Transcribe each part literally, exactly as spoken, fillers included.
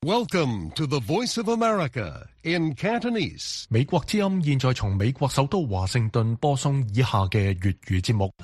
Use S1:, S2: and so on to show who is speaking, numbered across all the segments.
S1: Welcome to the Voice of America in Cantonese.
S2: 美國之音現在從美國首都華盛頓播送以下嘅粵語節目。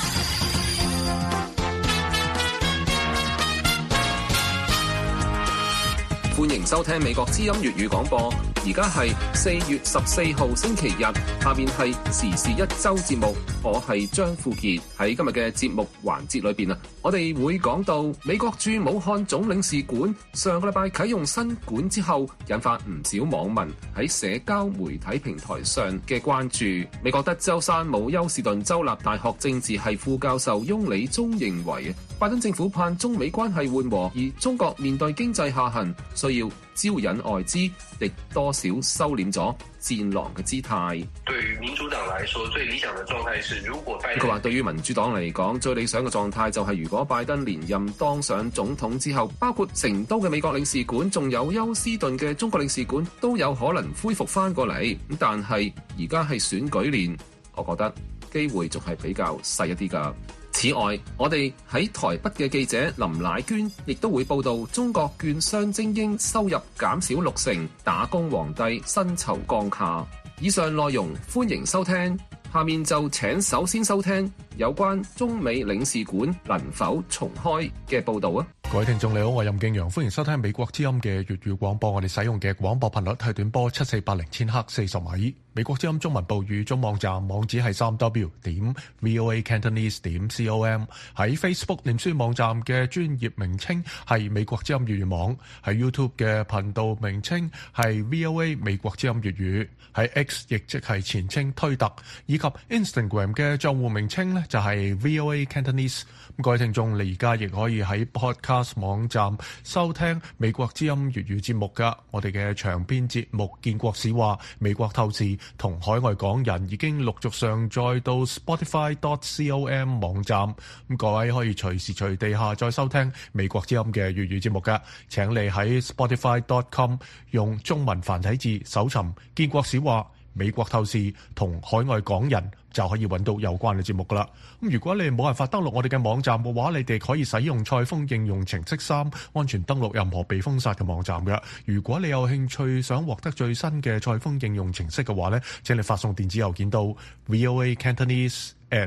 S3: 歡迎收聽美國之音粵語廣播，而家係四月十四號星期日，下面係時事一周節目，我係張富傑。喺今日嘅節目環節裏邊啊，我哋會講到美國駐武漢總領事館上個禮拜啟用新館之後，引發唔少網民喺社交媒體平台上嘅關注。美國德州山姆休士頓州立大學政治系副教授翁理中認為，拜登政府盼中美關係緩和，而中國面對經濟下行，需要招引外資，亦多少收斂咗戰狼嘅姿態。
S4: 對於民主黨來說，最理想嘅狀態是，如果拜登
S3: 佢話對於民主黨嚟講，最理想嘅狀態就係如果拜登連任當上總統之後，包括成都嘅美國領事館，仲有休斯頓嘅中國領事館都有可能恢復翻過嚟。咁但係而家係選舉年，我覺得機會仲係比較細一啲㗎。此外，我哋喺台北嘅記者林乃娟亦都會報道中國券商精英收入減少六成，打工皇帝薪酬降價。以上內容歡迎收聽，下面就請首先收聽有關中美領事館能否重開嘅報導啊！
S2: 各位聽眾你好，我係任敬陽，歡迎收聽美國之音嘅粵語廣播。我哋使用嘅廣播頻率係短波七四八零千赫四十米。美國之音中文部語中網站網址係三 w 點 voa cantonese 點 com。喺 Facebook 臉書網站嘅專頁名稱係美國之音粵語網，喺 YouTube 嘅頻道名稱係 V O A 美國之音粵語，喺 X 亦即係前稱推特，以及 Instagram 嘅賬戶名稱呢就係 V O A Cantonese。各位聽眾，你而家亦可以喺 Podcast 網站收聽美國之音粵語節目噶。我哋嘅長篇節目《建國史話》、美國透視同海外港人已經陸續上載到 Spotify dot com 網站。咁各位可以隨時隨地下載收聽美國之音嘅粵語節目噶。請你喺 Spotify dot com 用中文繁體字搜尋《建國史話》、美國透視同海外港人，就可以揾到有關嘅節目噶啦。咁如果你冇辦法登錄我哋嘅網站嘅話，你哋可以使用賽豐應用程式三安全登錄任何被封殺嘅網站嘅。如果你有興趣想獲得最新嘅賽豐應用程式嘅話呢，請你發送電子郵件到 voa cantonese at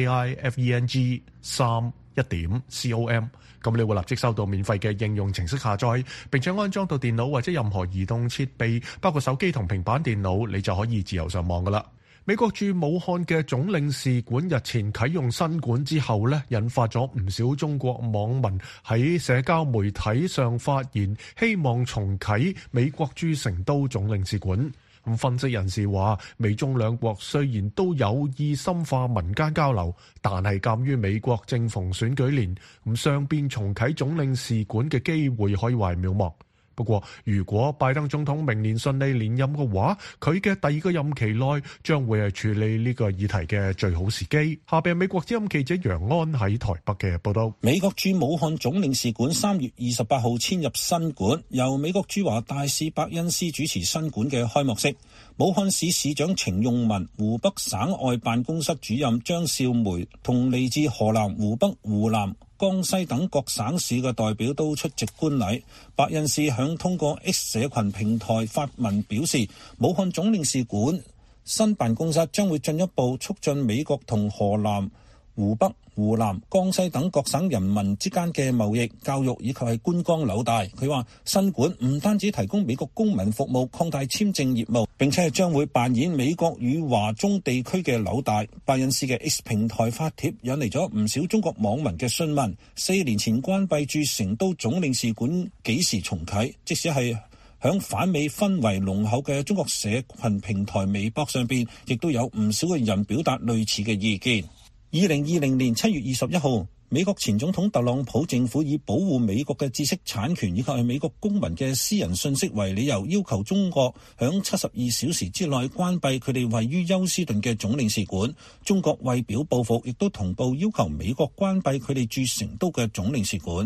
S2: saifeng 三一點 com， 咁你會立即收到免費嘅應用程式下載，並且安裝到電腦或者任何移動設備，包括手機同平板電腦，你就可以自由上網噶啦。美國駐武漢嘅總領事館日前啟用新館之後呢，引發咗唔少中國網民喺社交媒體上發言，希望重啟美國駐成都總領事館。咁分析人士話，美中兩國雖然都有意深化民間交流，但係鑑於美國正逢選舉年，咁雙邊重啟總領事館嘅機會可以話係渺茫。不過，如果拜登總統明年順利連任嘅話，佢嘅第二個任期內將會係處理呢個議題嘅最好時機。下邊係美國之音記者楊安喺台北嘅報道。
S5: 美國駐武漢總領事館三月二十八號遷入新館，由美國駐華大使伯恩斯主持新館嘅開幕式。武漢市市長程用文、湖北省外辦公室主任張少梅同嚟自河南、湖北、湖南、江西等各省市嘅代表都出席觀禮。伯恩斯響通過 X 社群平台發文表示，武漢總領事館新辦公室將會進一步促進美國同河南、湖北、湖南、江西等各省人民之間嘅貿易、教育以及係觀光紐帶。佢話新館唔單止提供美國公民服務，擴大簽證業務，並且係將會扮演美國與華中地區嘅紐帶。伯恩斯嘅 X 平台發帖引嚟咗唔少中國網民嘅詢問，四年前關閉駐成都總領事館幾時重啟？即使係響反美氛圍濃厚嘅中國社群平台微博上邊，亦都有唔少嘅人表達類似嘅意見。二零二零年七月二十一號，美國前總統特朗普政府以保護美國嘅知識產權以及係美國公民嘅私人信息為理由，要求中國響七十二小時之內關閉佢哋位於休斯頓嘅總領事館。中國為表報復，亦都同步要求美國關閉佢哋駐成都嘅總領事館。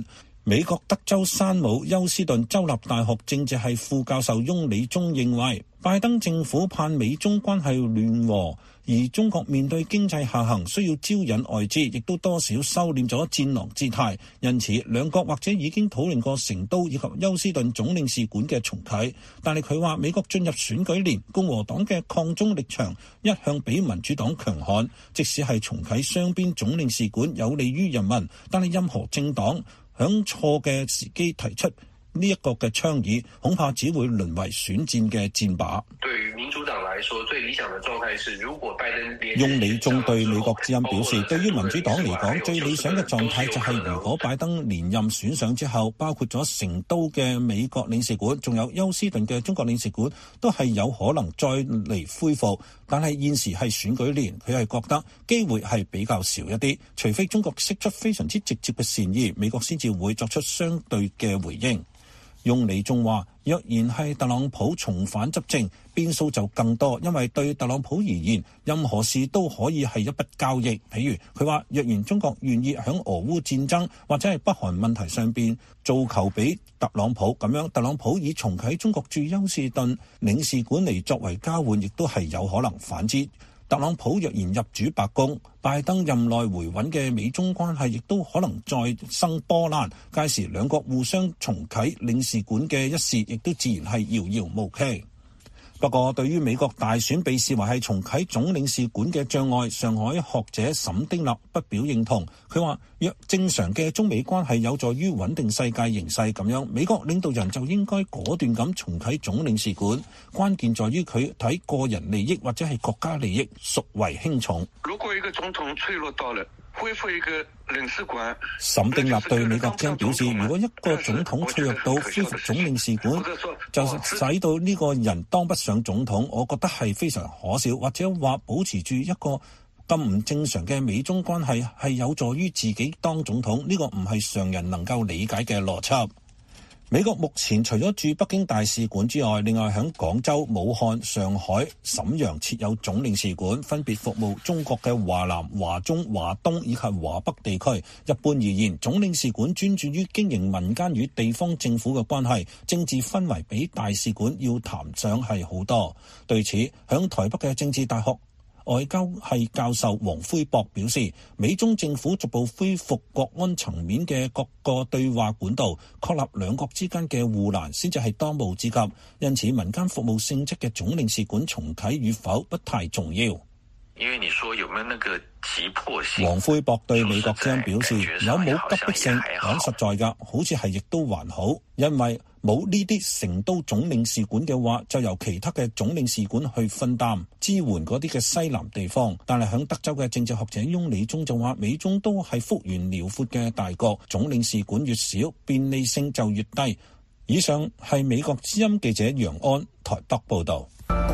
S5: 美國德州山姆休斯頓州立大學政治系副教授翁理忠認為，拜登政府盼美中關係亂和，而中國面對經濟下行需要招引外資，亦都多少收斂咗戰狼姿態，因此兩國或者已經討論過成都以及休斯頓總領事館嘅重啟。但係佢話美國進入選舉年，共和黨嘅抗中力場一向比民主黨強悍，即使係重啟雙邊總領事館有利於人民，但係任何政黨響錯嘅時機提出呢一個嘅倡議，恐怕只會淪為選戰嘅箭靶。
S4: 對於民主黨來說，最理想的狀態是，如果拜登連
S5: 翁理忠對美國之音表示，對於民主黨嚟講，最理想嘅狀態就係如果拜登連任選上之後，包括咗成都嘅美國領事館，仲有休斯頓嘅中國領事館，都係有可能再嚟恢復。但係現時係選舉年，佢係覺得機會係比較少一啲，除非中國釋出非常之直接嘅善意，美國先至會作出相對嘅回應。翁理忠話，若然係特朗普重返執政，變數就更多，因為對特朗普而言，任何事都可以係一筆交易。譬如佢話，若然中國願意響俄烏戰爭或者係北韓問題上邊做球俾特朗普，咁樣特朗普以重啟中國駐休斯頓領事館嚟作為交換，亦都係有可能反之。特朗普若然入主白宮，拜登任內回穩嘅美中關係亦都可能再生波瀾，屆時兩國互相重啟領事館嘅一事，亦都自然係遙遙無期。不過，對於美國大選被視為係重啟總領事館嘅障礙，上海學者沈丁立不表認同。佢話：若正常嘅中美關係有助於穩定世界形勢咁樣，美國領導人就應該果斷咁重啟總領事館。關鍵在於佢睇個人利益或者係國家利益孰為輕重。
S6: 如果一個總統脆弱到了，恢復一個領事館。
S5: 沈丁立對美國之音表示，如果一個總統脆弱到恢復總領事館，就使到呢個人當不上總統，我覺得係非常可笑，或者話保持住一個咁唔正常嘅美中關係係有助於自己當總統，呢個唔係常人能夠理解嘅邏輯。美國目前除咗駐北京大使館之外，另外響廣州、武漢、上海、瀋陽設有總領事館，分別服務中國嘅華南、華中、華東以及華北地區。一般而言，總領事館專注於經營民間與地方政府嘅關係，政治氛圍比大使館要談上係好多。對此，響台北嘅政治大學外交系教授黃輝博表示，美中政府逐步恢復國安層面嘅各個對話管道，確立兩國之間嘅護欄先至係當務之急。因此，民間服務性質嘅總領事館重啟與否不太重要。
S6: 因為你說有沒有那個急迫性？
S5: 黃輝博對美國之音表示，有冇急迫性？講實在㗎，好似係亦都還好，因為冇呢啲成都總領事館嘅話，就由其他嘅總領事館去分擔支援嗰啲嘅西南地方。但係響德州嘅政治學者翁理忠就話，美中都係幅員遼闊嘅大國，總領事館越少，便利性就越低。以上係美國之音記者楊安台北報導。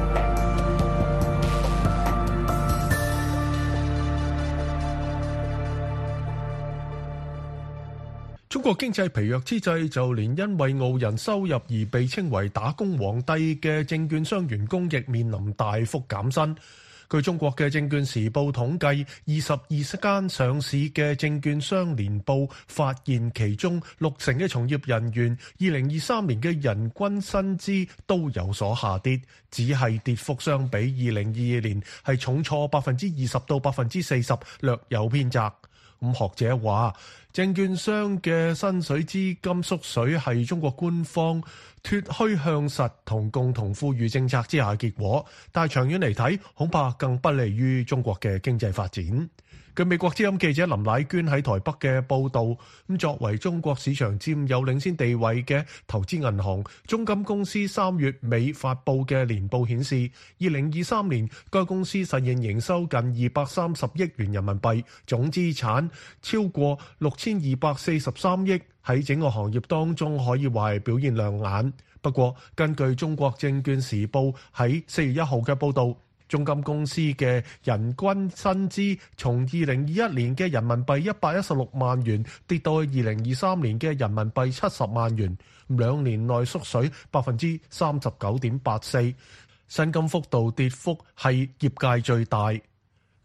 S2: 中國經濟疲弱之際，就連因為傲人收入而被稱為打工皇帝嘅證券商員工亦面臨大幅減薪。據中國嘅證券時報統計，二十二間上市嘅證券商年報發現，其中六成嘅從業人員二零二三年嘅人均薪資都有所下跌，只係跌幅相比二零二二年係重挫百分之二十到百分之四十，略有偏窄。咁學者話，證券商嘅薪水資金縮水係中國官方脫虛向實同共同富裕政策之下嘅結果，但係長遠嚟睇，恐怕更不利於中國嘅經濟發展。據美國之音記者林乃娟喺台北嘅報導，咁作為中國市場佔有領先地位嘅投資銀行中金公司三月尾發布嘅年報顯示，二零二三年該公司實現營收近二百三十億元人民幣，總資產超過六千二百四十三億，喺整個行業當中可以話係表現亮眼。不過，根據中國證券時報喺四月一號嘅報導，中金公司嘅人均薪資從二零二一年嘅人民幣一百一十六萬元跌到去二零二三年嘅人民幣七十萬元，兩年內縮水百分之三十九點八四，薪金幅度跌幅係業界最大。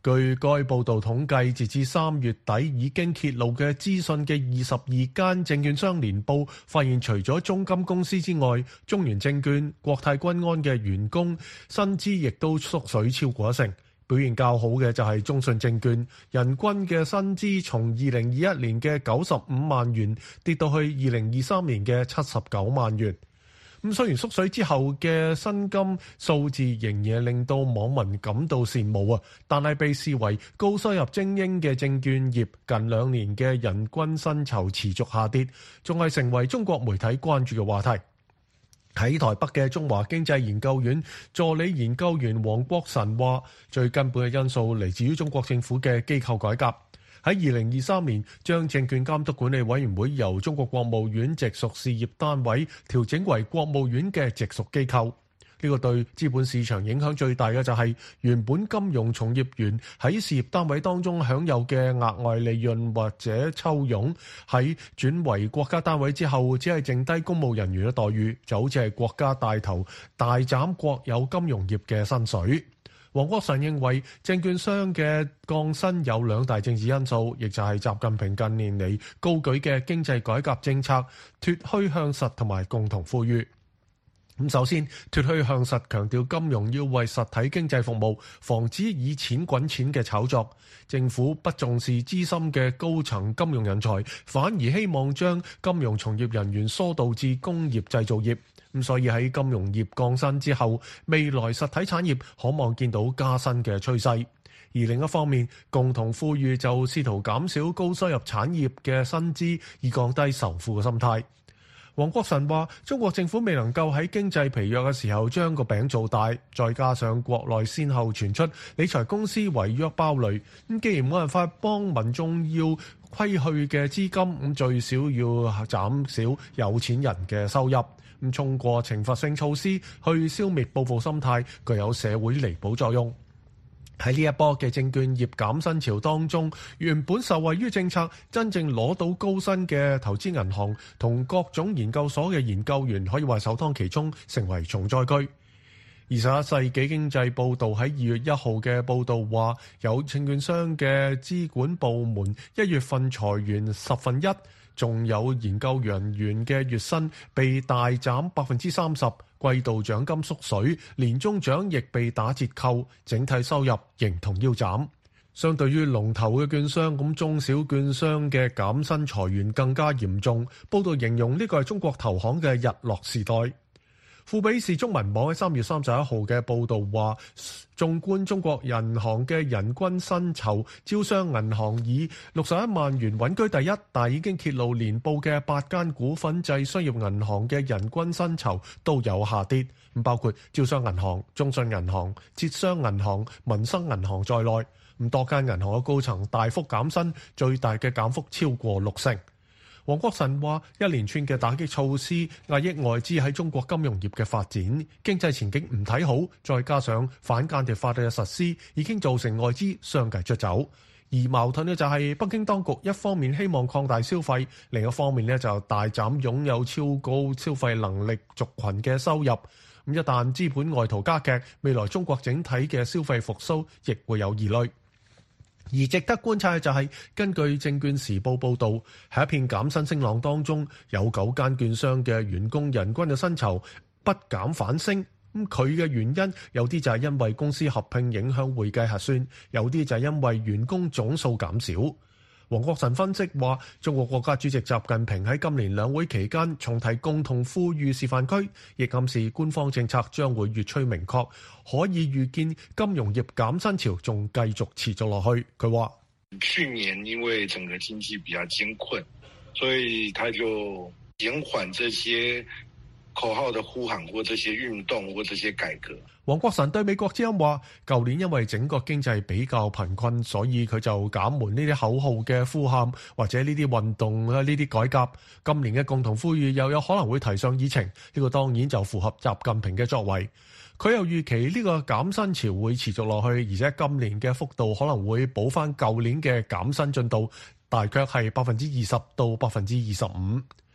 S2: 據該報導統計，截至三月底已經揭露嘅資訊嘅二十二間證券商年報，發現除咗中金公司之外，中原證券、國泰君安嘅員工薪資亦都縮水超過一成。表現較好嘅就係中信證券，人均嘅薪資從二零二一年嘅九十五萬元跌到去二零二三年嘅七十九萬元。咁雖然縮水之後嘅薪金數字仍然令到網民感到羨慕啊，但係被視為高收入精英嘅證券業近兩年嘅人均薪酬持續下跌，仲係成為中國媒體關注嘅話題。喺台北嘅中華經濟研究院助理研究員黃國臣話，最根本嘅因素嚟自於中國政府嘅機構改革。喺二零二三年，將證券監督管理委員會由中國國務院直屬事業單位調整為國務院嘅直屬機構。呢個對資本市場影響最大嘅就係原本金融從業員喺事業單位當中享有嘅額外利潤或者抽佣，喺轉為國家單位之後，只係剩低公務人員嘅待遇，就好似係國家帶頭大斬國有金融業嘅薪水。黃國臣認為證券商嘅降薪有兩大政治因素，亦就係習近平近年嚟高舉嘅經濟改革政策、脫虛向實同埋共同富裕。咁首先，脫虛向實強調金融要為實體經濟服務，防止以錢滾錢嘅炒作。政府不重視資深嘅高層金融人才，反而希望將金融從業人員疏導至工業製造業。咁所以喺金融業降薪之後，未來實體產業可望見到加薪嘅趨勢。而另一方面，共同富裕就試圖減少高收入產業嘅薪資，以降低仇富嘅心態。黃國臣話：中國政府未能夠喺經濟疲弱嘅時候將個餅做大，再加上國內先後傳出理財公司違約爆雷，咁既然冇辦法幫民眾要虧去嘅資金，咁最少要減少有錢人嘅收入，咁通過懲罰性措施去消滅報復心態，具有社會彌補作用。喺呢一波嘅證券業減薪潮當中，原本受惠於政策真正攞到高薪嘅投資銀行同各種研究所嘅研究員，可以話首當其衝，成為重災區。二十一世紀經濟報導喺二月一號嘅報導話，有證券商嘅資管部門一月份裁員十分一，仲有研究人員嘅月薪被大減百分之三十。季度獎金縮水，年終獎亦被打折扣，整體收入形同腰斬。相對於龍頭嘅券商，咁中小券商嘅減薪裁員更加嚴重。報道形容呢個係中國投行嘅日落時代。富比士中文網喺三月三十一號嘅報導話，縱觀中國銀行嘅人均薪酬，招商銀行以六十一萬元穩居第一，但已經揭露年報嘅八間股份制商業銀行嘅人均薪酬都有下跌，咁包括招商銀行、中信銀行、浙商銀行、民生銀行在內，咁多間銀行嘅高層大幅減薪，最大嘅減幅超過六成。黃國臣話：一連串嘅打擊措施壓抑外資喺中國金融業嘅發展，經濟前景唔睇好，再加上反間諜法嘅實施，已經造成外資相繼出走。而矛盾呢，就係北京當局一方面希望擴大消費，另一方面呢，就大斬擁有超高消費能力族群嘅收入。咁一旦資本外逃加劇，未來中國整體嘅消費復甦亦會有疑慮。而值得觀察嘅就係，根據證券時報報導，喺一片減薪聲浪當中，有九間券商嘅員工人均嘅薪酬不減反升。咁佢嘅原因有啲就係因為公司合併影響會計核算，有啲就係因為員工總數減少。黃國臣分析話，中國國家主席習近平喺今年兩會期間重提共同富裕示範區，亦暗示官方政策將會越趨明確，可以預見金融業減薪潮仲繼續持續落去。佢話：
S7: 去年因為整個經濟比較艱困，所以他就延緩這些口號的呼喊或這些運動或這些改革。
S2: 黃國臣對美國之音話：舊年因為整個經濟比較貧困，所以佢就減緩呢啲口號嘅呼喊或者呢啲運動啊，呢啲改革。今年嘅共同富裕又有可能會提上議程，呢個當然就符合習近平嘅作為。佢又預期呢個減薪潮會持續落去，而且今年嘅幅度可能會補翻舊年嘅減薪進度，大約係百分之二十到百分之二十五。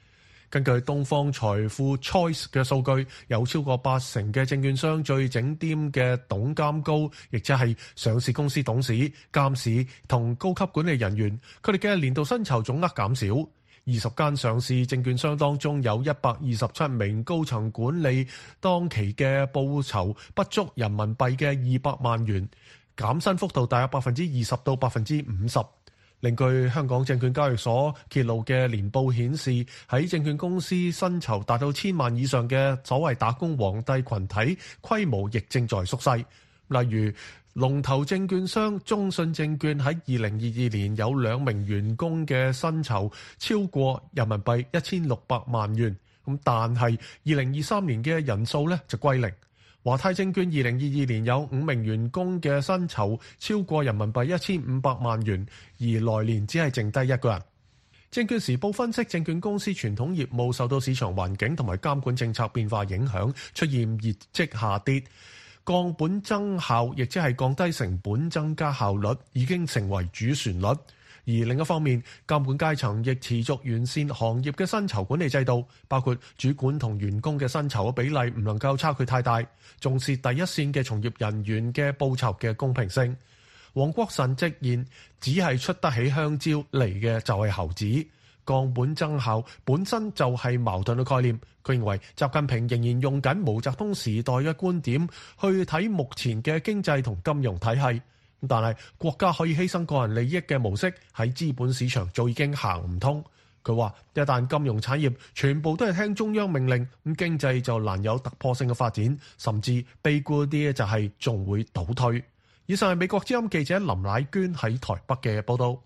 S2: 根據東方財富 Choice 嘅數據，有超過八成嘅證券商最整點嘅董監高，亦即係上市公司董事、監事同高級管理人員，佢哋嘅年度薪酬總額減少。二十間上市證券商當中有一百二十七名高層管理當期嘅報酬不足人民幣嘅二百萬元，減薪幅度大約百分之二十到百分之五十。另據香港證券交易所揭露嘅年報顯示，喺證券公司薪酬達到千萬以上嘅所謂打工皇帝群體規模亦正在縮細。例如龍頭證券商中信證券喺二零二二年有兩名員工嘅薪酬超過人民幣一千六百萬元，咁但係二零二三年嘅人數咧就歸零。華泰證券二零二二年有五名員工嘅薪酬超過人民幣一千五百萬元，而來年只係剩低一個人。證券時報分析，證券公司傳統業務受到市場環境同埋監管政策變化影響，出現業績下跌。降本增效，亦即係降低成本、增加效率，已經成為主旋律。而另一方面，監管階層亦持續完善行業嘅薪酬管理制度，包括主管同員工嘅薪酬嘅比例唔能夠差距太大，重視第一線嘅從業人員嘅報酬嘅公平性。黃國臣直言，只係出得起香蕉嚟嘅就係猴子。降本增效本身就係矛盾嘅概念。佢認為習近平仍然用緊毛澤東時代嘅觀點去睇目前嘅經濟同金融體系，但係國家可以犧牲個人利益嘅模式喺資本市場早已經行唔通。佢話一旦金融產業全部都係聽中央命令，咁經濟就難有突破性嘅發展，甚至悲觀啲就係仲會倒退。以上係美國之音記者林乃娟喺台北嘅報道。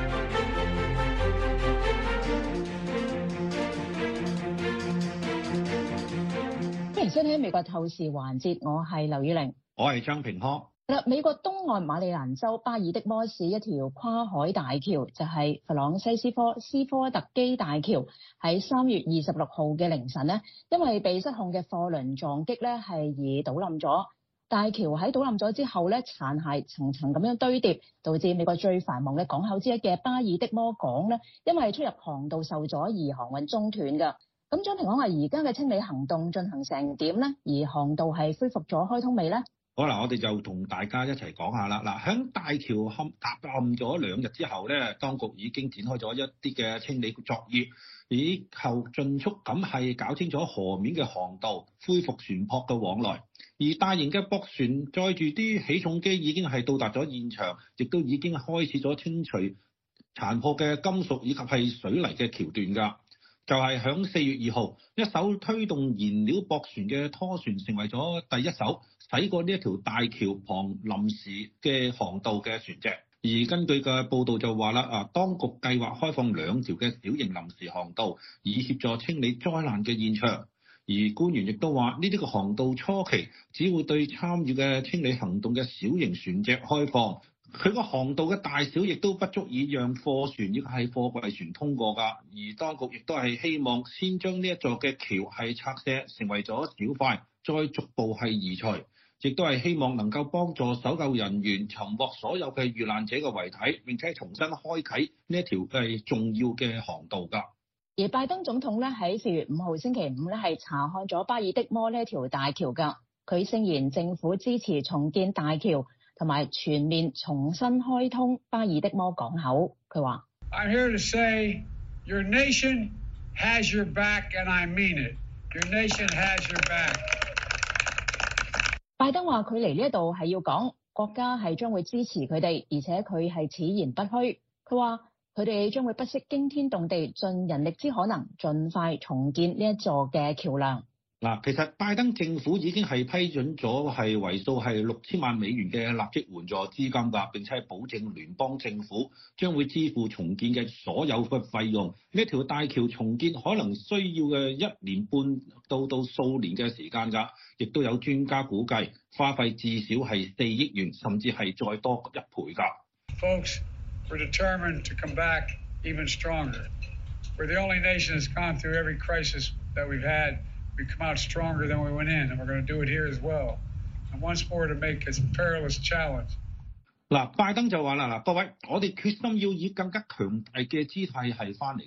S8: 歡迎收聽美國透視環節，我係劉宇玲，
S5: 我係張平科。
S8: 美國東岸馬里蘭州巴爾的摩市一條跨海大橋，就係、是、弗朗西斯科斯科特基大橋，喺三月二十六號嘅凌晨呢，因為被失控嘅貨輪撞擊咧，係而倒冧咗。大橋喺倒冧咗之後咧，殘骸層層咁樣堆疊，導致美國最繁忙嘅港口之一嘅巴爾的摩港咧，因為出入航道受阻而航運中斷㗎。咁張平講話，而家嘅清理行動進行成點呢？而航道係恢復咗開通未呢？
S5: 好嗱，我哋就同大家一齊講下啦。嗱，喺大橋冧塌冧咗兩日之後咧，當局已經展開咗一啲嘅清理作業，以後盡速咁係搞清楚河面嘅航道，恢復船舶嘅往來。而大型嘅駁船載住啲起重機已經係到達咗現場，亦都已經開始咗清除殘破嘅金屬以及係水泥嘅橋段㗎。就係響四月二號，一艘推動燃料駁船嘅拖船成為咗第一艘駛過呢一條大橋旁臨時嘅航道嘅船隻。而根據嘅報道就話啦，啊，當局計劃開放兩條嘅小型臨時航道，以協助清理災難嘅現場。而官員亦都話，呢啲個航道初期只會對參與嘅清理行動嘅小型船隻開放。佢個航道嘅大小亦都不足以讓貨船亦係貨櫃船通過㗎，而當局亦都係希望先將呢一座嘅橋係拆卸成為咗小塊，再逐步係移除，亦都係希望能夠幫助搜救人員尋獲所有嘅遇難者嘅遺體，並且重新開啓呢一條係重要嘅航道㗎。
S8: 而拜登總統咧喺四月五號星期五咧係查看咗巴爾的摩呢一條大橋㗎，佢聲言政府支持重建大橋，同埋全面重新開通巴爾的摩港口。佢話
S9: I'm here to say your nation has your back and I mean it. Your nation has your back.
S8: 拜登話佢嚟呢一度係要講國家係將會支持佢哋，而且佢係此言不虛。佢話佢哋將會不惜驚天動地，盡人力之可能，盡快重建呢一座嘅橋樑。
S5: 嗱，其實拜登政府已經係批准咗係為數係六千萬美元嘅立即援助資金㗎，並且係保證聯邦政府將會支付重建嘅所有嘅費用。呢條大橋重建可能需要嘅一年半到到數年嘅時間㗎，亦都有專家估計花費至少係四億元，甚至係再多一倍㗎。
S9: Folks, we're determined to come back even stronger. We're the only nation that's gone through every crisis that we've had.We come out stronger than we went in, and we're going to do it here as well. And once more to make this perilous challenge.
S5: 嗱，拜登就話啦，嗱，各位，我哋決心要以更加強大嘅姿態係翻嚟㗎。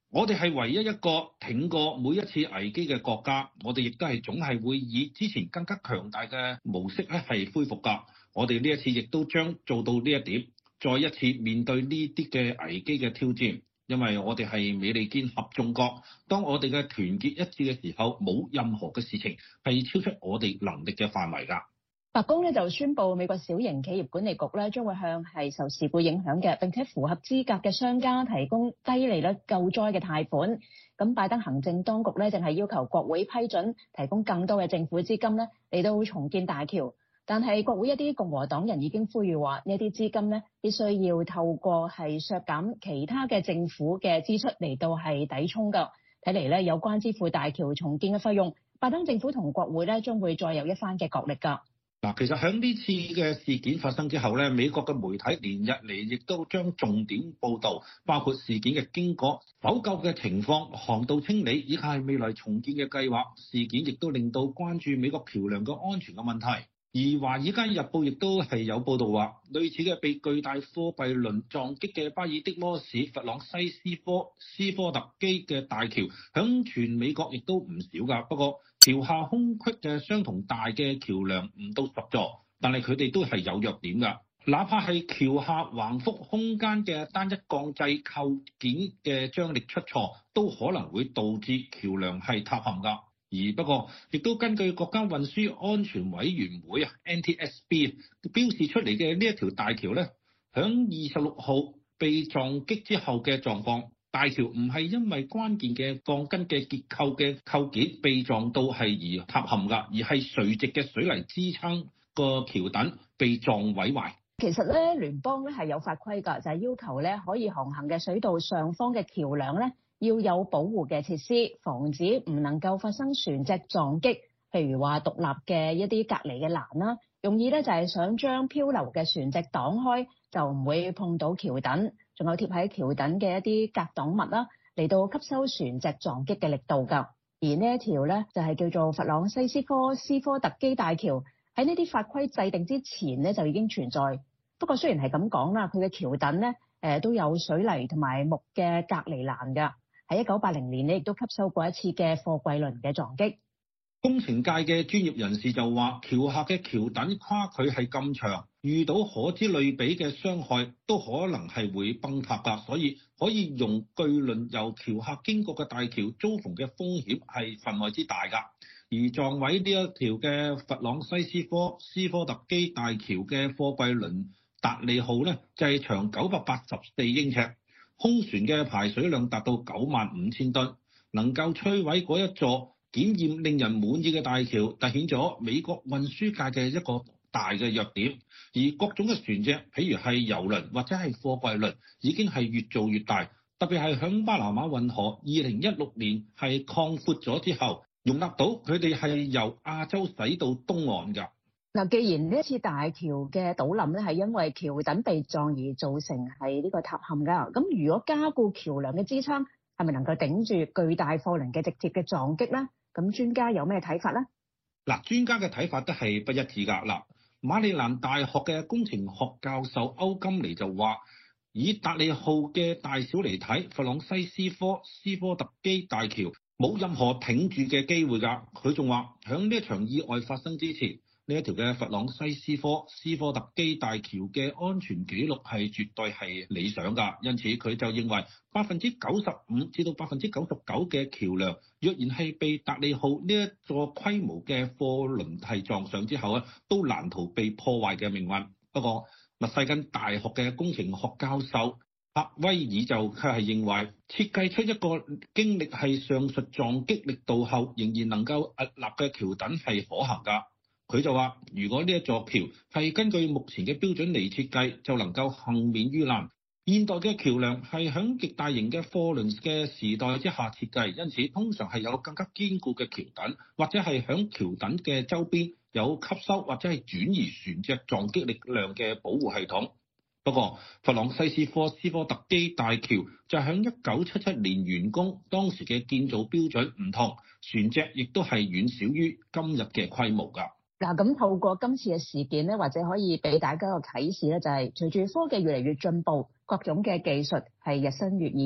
S5: 我哋係唯一一個挺過每一次危機嘅國家，我哋亦都係總係會以之前更加強大嘅模式咧係恢復㗎。我哋呢一次亦都將做到呢一點，再一次面對呢啲嘅危機嘅挑戰，因為我哋係美利堅合眾國，當我哋嘅團結一致嘅時候，冇任何嘅事情係超出我哋能力嘅範圍㗎。
S8: 白宮咧就宣布，美國小型企業管理局咧將會向係受事故影響嘅並且符合資格嘅商家提供低利率救災嘅貸款。咁拜登行政當局咧淨係要求國會批准提供更多嘅政府資金咧嚟到重建大橋，但係國會一啲共和黨人已經呼籲話呢啲資金咧必須要透過係削減其他嘅政府嘅支出嚟到係抵充㗎。睇嚟咧有關支付大橋重建嘅費用，拜登政府同國會咧將會再有一番嘅角力㗎。
S5: 嗱，其實喺呢次嘅事件發生之後咧，美國嘅媒體連日嚟亦都將重點報導，包括事件嘅經過、搜救嘅情況、航道清理以及係未來重建嘅計劃。事件亦都令到關注美國橋梁嘅安全嘅問題。而《華爾街日報》亦都係有報導話，類似嘅被巨大貨櫃輪撞擊嘅巴爾的摩市佛朗西斯科斯科特基嘅大橋，響全美國亦都唔少㗎。不過橋下空隙嘅相同大嘅橋梁唔到十座，但係佢哋都係有弱點㗎。哪怕係橋下橫幅空間嘅單一鋼製構件嘅張力出錯，都可能會導致橋梁係塌陷㗎。而不過，亦都根據國家運輸安全委員會啊 （N T S B） 標示出嚟嘅呢一條大橋咧，響二十六號被撞擊之後嘅狀況，大橋唔係因為關鍵嘅鋼筋嘅結構嘅構件被撞到係而塌陷㗎，而係垂直嘅水泥支撐個橋墩被撞毀壞。
S8: 其實咧，聯邦咧係有法規㗎，就係、是、要求咧可以航行嘅水道上方嘅橋梁咧，要有保護嘅設施，防止唔能夠發生船隻撞擊。譬如話獨立嘅一啲隔離嘅欄啦，用意咧就係想將漂流嘅船隻擋開，就唔會碰到橋墩。仲有貼喺橋墩嘅一啲隔擋物啦，嚟到吸收船隻撞擊嘅力度㗎。而呢一條咧就係叫做佛朗西斯科斯科特基大橋，喺呢啲法規制定之前咧就已經存在。不過雖然係咁講啦，佢嘅橋墩咧誒都有水泥同埋木嘅隔離欄㗎。喺一九八零年咧，亦都吸收過一次嘅貨櫃輪嘅撞擊。
S5: 工程界嘅專業人士就話，橋下嘅橋墩跨距係咁長，遇到可知類比嘅傷害，都可能係會崩塌㗎。所以可以用巨輪由橋下經過嘅大橋遭逢嘅風險係分外之大㗎。而撞毀呢一條嘅佛朗西斯科斯科特基大橋嘅貨櫃輪達利號咧，就係長九百八十四英尺。空船嘅排水量達到九萬五千噸，能夠摧毀嗰一座檢驗令人滿意嘅大橋，凸顯咗美國運輸界嘅一個大嘅弱點。而各種嘅船隻，譬如係郵輪或者係貨櫃輪，已經係越做越大，特別係響巴拿馬運河二零一六年係擴闊咗之後，容納到佢哋係由亞洲駛到東岸㗎。
S8: 嗱，既然呢一次大橋嘅倒冧咧係因為橋墩被撞而造成係呢個塌陷㗎，咁如果加固橋梁嘅支撐，係咪能夠頂住巨大貨輪嘅直接嘅撞擊咧？咁專家有咩睇法咧？
S5: 嗱，專家嘅睇法都係不一致㗎。嗱，馬里蘭大學嘅工程學教授歐金尼就話，以達利號嘅大小嚟睇，弗朗西斯科斯科特基大橋冇任何挺住嘅機會㗎。佢仲話，響呢一場意外發生之前，呢一條嘅佛朗西斯科斯科特基大橋嘅安全記錄係絕對係理想㗎，因此佢就認為百分之九十五至到百分之九十九嘅橋梁，若然係被達利號呢一座規模嘅貨輪係撞上之後啊，都難逃被破壞嘅命運。不過，密西根大學嘅工程學教授帕威爾就卻係認為，設計出一個經歷係上述撞擊力度後，仍然能夠屹立嘅橋墩係可行㗎。佢就話，如果呢一座橋係根據目前嘅標準嚟設計，就能夠幸免於難。現代嘅橋梁係響極大型嘅貨輪嘅時代之下設計，因此通常係有更加堅固嘅橋墩，或者係響橋墩嘅周邊有吸收或者係轉移船隻撞擊力量嘅保護系統。不過，佛朗西斯科斯科特基大橋就響一九七七年完工，當時嘅建造標準唔同，船隻亦都係遠少於今日嘅規模㗎。
S8: 嗱，咁透過今次嘅事件咧，或者可以俾大家一個啟示咧，就係隨住科技越嚟越進步，各種嘅技術係日新月異，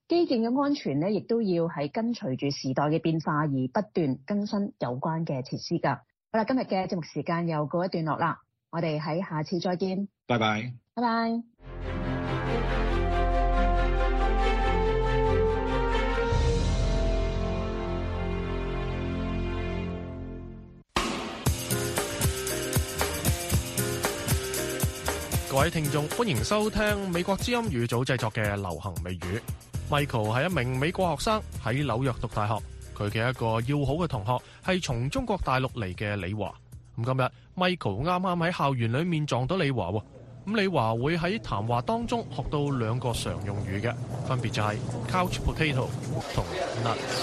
S8: 基建嘅安全咧，亦都要係跟隨住時代嘅變化而不斷更新有關嘅設施㗎。好啦，今日嘅節目時間又告一段落啦，我哋喺下次再見。
S5: 拜拜。
S8: 拜拜。
S2: 各位聽眾，歡迎收聽美國之音語組製作嘅流行美語。Michael 係一名美國學生，喺紐約讀大學。佢嘅一個要好嘅同學係從中國大陸嚟嘅李華。咁今日 Michael 啱啱喺校園裏面撞到李華喎。咁李華會喺談話當中學到兩個常用語嘅，分別就係 couch potato 同 nuts。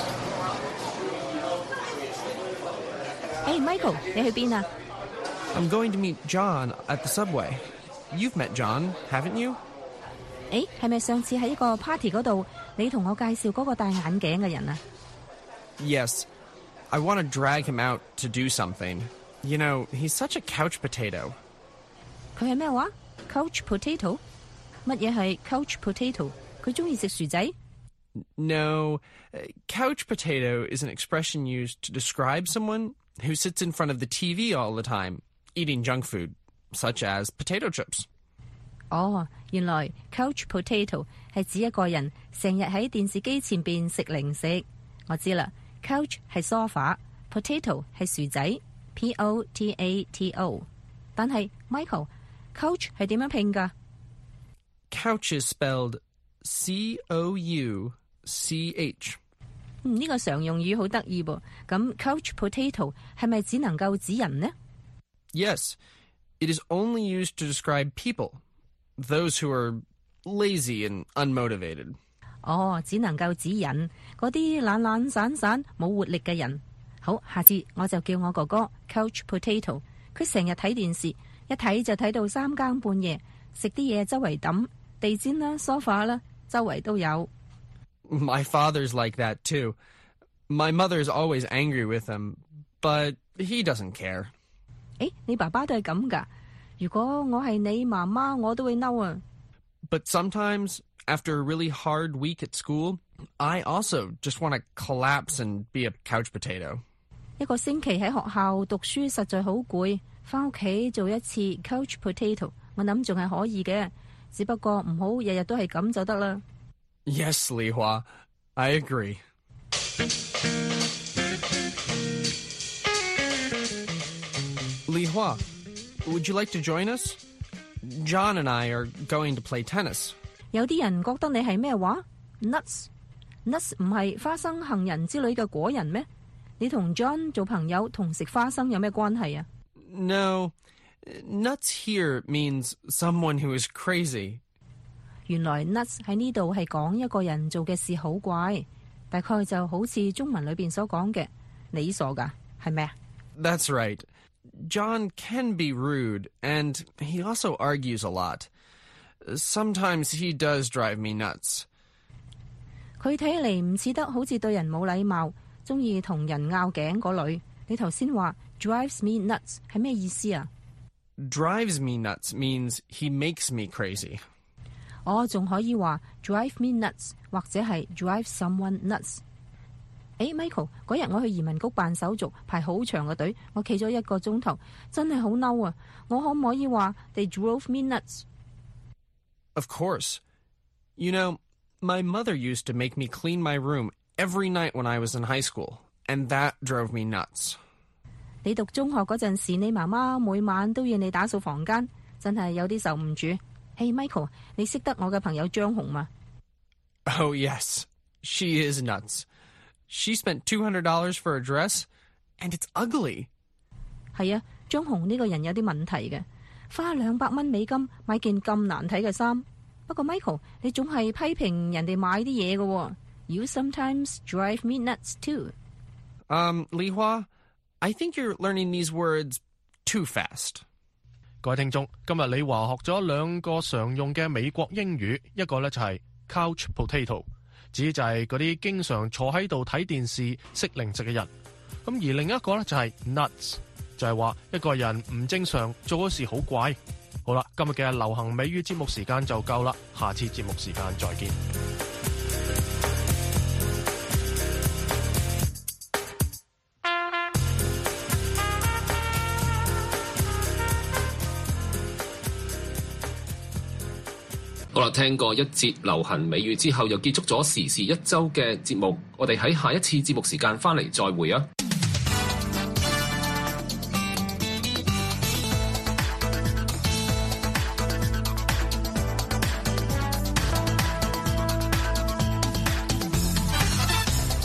S10: Hey Michael， 你去邊啊？
S11: I'm going to meet John at the subway.You've met John, haven't you?
S10: 誒，係咪上次喺一個 party 嗰度，你同我介紹嗰個戴眼鏡嘅人啊？
S11: Yes, I want to drag him out to do something. You know, he's such a couch potato.
S10: 佢係咩話 ？Couch potato？ 乜嘢係 couch potato？ 佢中意食薯仔
S11: No, couch potato is an expression used to describe someone who sits in front of the T V all the time, eating junk food.Such as potato chips.
S10: 哦，原來 couch potato 係指一個人成日喺電視機前邊食零食。我知啦 ，couch 係 sofa，potato 係薯仔 ，P O T A T O。但係 Michael，couch 係點樣拼㗎
S11: ？Couch is spelled C O U C H。
S10: 嗯，呢個常用語好得意噃。咁 couch potato 係咪只能夠指人呢
S11: ？Yes.It is only used to describe people, those who are lazy and unmotivated.
S10: 哦，只能夠指人，嗰啲懶懶散散冇活力嘅人。好，下次我就叫我哥哥 Couch Potato。佢成日睇電視，一睇就睇到三更半夜，食啲嘢周圍抌，地氈啦、sofa 啦，周圍都有。
S11: My father's like that too. My mother's always angry with him, but he doesn't care.
S10: 誒，你爸爸都係咁㗎？如果我係你媽媽，我都會嬲啊。
S11: But sometimes, after a really hard week at school, I also just want to collapse and be a couch potato.
S10: 一個星期喺學校讀書實在好攰，返屋企做一次 couch potato， 我諗仲係可以嘅，只不過唔好日日都係咁就得啦。
S11: Yes, Li Hua, I agree. Li Hua, would you like to join us? John and I are going to play tennis.
S10: 有啲人覺得你係咩話 ？Nuts， nuts 唔係花生、杏仁之類嘅果仁咩？你同 John 做朋友同食花生有咩關係啊
S11: ？No, nuts here means someone who is crazy.
S10: 原來 nuts 喺呢度係講一個人做嘅事好怪，大概就好似中文裏邊所講嘅，你傻㗎，係咩啊
S11: ？That's right. John can be rude, and he also argues a lot. Sometimes he does drive me nuts.
S10: 佢睇嚟唔似得好似對人冇禮貌，中意同人拗頸嗰類。你頭先話 drives me nuts 係咩意思啊
S11: ？Drives me nuts means he makes me crazy.
S10: 我仲可以話 drive me nuts 或者係 drive someone nuts。誒 Michael， 嗰日我去移民局辦手續，排好長嘅隊，我企咗一個鐘頭，真係好嬲啊！我可唔可以話 They drove me nuts？
S11: Of course. You know, my mother used to make me clean my room every night when I was in high school, and that drove me nuts.
S10: 你讀中學嗰陣時，你媽媽每晚都要你打掃房間，真係有啲受唔住。Hey Michael， 你識得我嘅朋友張紅嗎？
S11: Oh yes, she is nuts.She spent two hundred dollars for a dress, and it's ugly.
S10: 係啊，張紅呢個人有啲問題嘅，花兩百蚊美金買件咁難睇嘅衫。不過 Michael， 你總係批評人哋買啲嘢嘅。You sometimes drive me nuts too.
S11: Um, Li Hua, I think you're learning these words too fast.
S2: 各位聽眾，今日李華學咗兩個常用嘅美國英語，一個咧就係 couch potato。指就係嗰啲經常坐喺度睇電視食零食嘅人，咁而另一個咧就係 nuts， 就係話一個人唔正常，做嗰事好怪。好啦，今日嘅流行美語節目時間就夠啦，下次節目時間再見。
S3: 好啦，聽過一節流行美語之後，又結束咗時事一周嘅節目。我哋喺下一次節目時間翻嚟再會啊！